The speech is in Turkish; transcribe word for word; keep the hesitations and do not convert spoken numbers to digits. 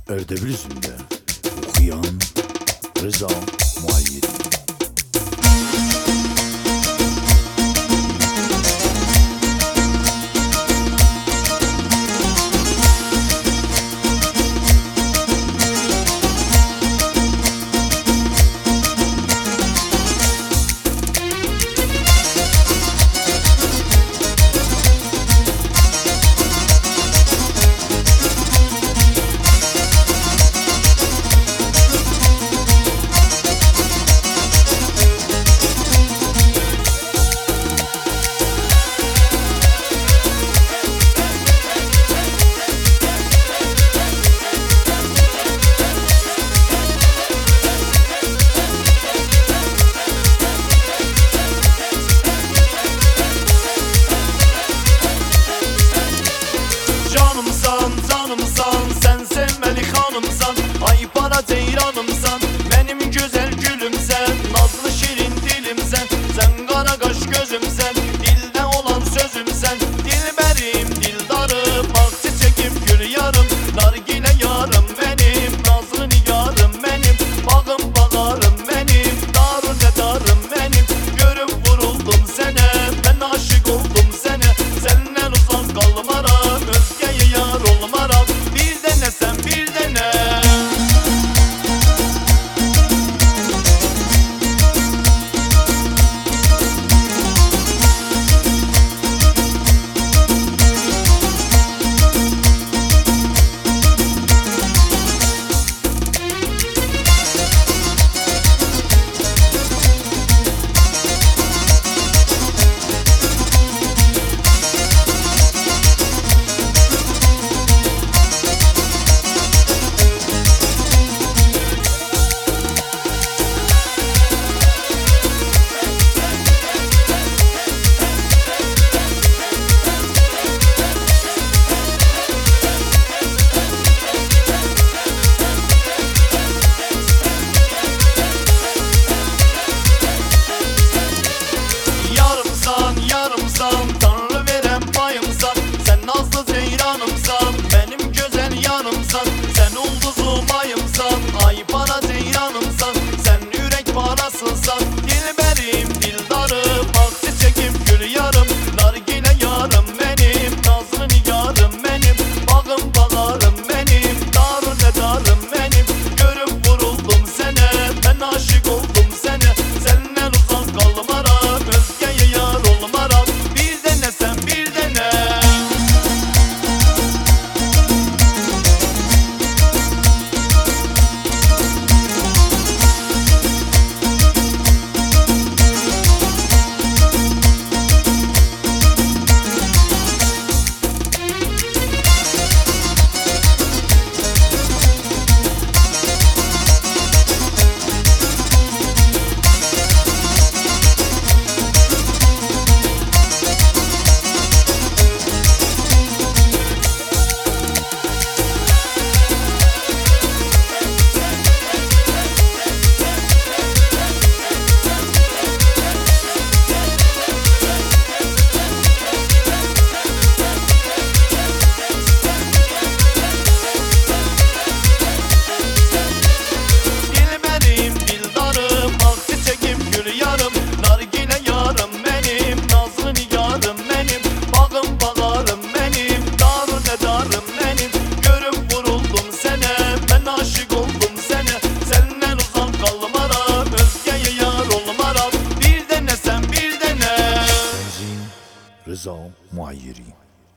Erdebil'de okuyan Rıza Muayyeri. Canımsan, canımsan, sen sevmeli hanımsan. Ay para ceyranımsan, benim güzel gülümsen. Nazlı şirin dilimsen, sen kara kaş gözümsen. Dilde olan sözümsen, dilberim, dildarım. Ak çiçekim, gül yarım, nargile yarım benim. Nazlı nigarım benim, bağım bağarım benim. Darı ne darım benim, görüp vuruldum sene. Ben aşık oldum sene, senden uzak kalmaram. Özgeye yar olmaram, bir dene sen bir dene. Yarımsan, yarımsan, Tanrı veren payımsan. Sen nazlı ceyranımsan, benim güzel yanımsan. Sen ulduzum ayımsan, ay para ceyranımsan. Sen yürek parasınsan, dilberim, dildarım. Ak çiçekim, gül yarım, nargile yarım benim. Nazlı nigarım benim, bağım bağarım benim. Darı ne darım benim, görüp vuruldum sene. Ben aşık oldum sene, senden uzak kalmaram. Özgeye yar olmaram, bir dene sen bir dene. Dilberim, dildarım, ak çiçekim, gül yarım, nargile yarım benim. Nazlı nigarım benim, bağım bağarım benim. Darı ne darım benim, görüp vuruldum sene. Ben aşık oldum sene, senden uzak kalmaram. Özgeye yar olmaram, bir dene sen bir dene. Rıza Muayyeri.